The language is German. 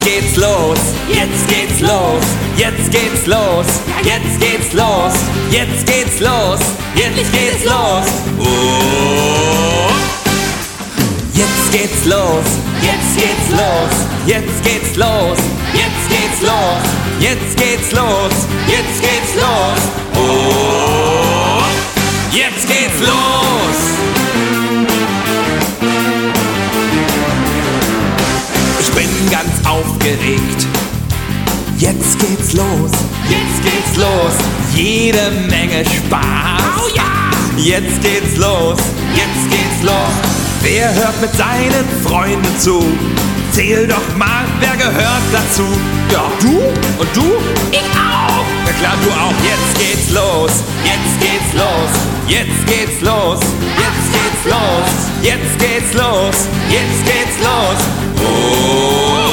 Geht's los, jetzt geht's los, jetzt geht's los, jetzt geht's los, jetzt geht's los, jetzt geht's los. Oh. Jetzt geht's los, jetzt geht's los, jetzt geht's los, jetzt geht's los, jetzt geht's los, jetzt geht's los. Oh. Jetzt geht's los. Ich bin ganz aufgeregt. Jetzt geht's los, jetzt geht's los. Jede Menge Spaß. Oh ja! Jetzt geht's los, jetzt geht's los. Wer hört mit seinen Freunden zu? Zähl doch mal, wer gehört dazu? Ja, du? Und du? Ich auch! Na klar, du auch. Jetzt geht's los, jetzt geht's los, jetzt geht's los, jetzt geht's los, jetzt geht's los, jetzt geht's los. Oh!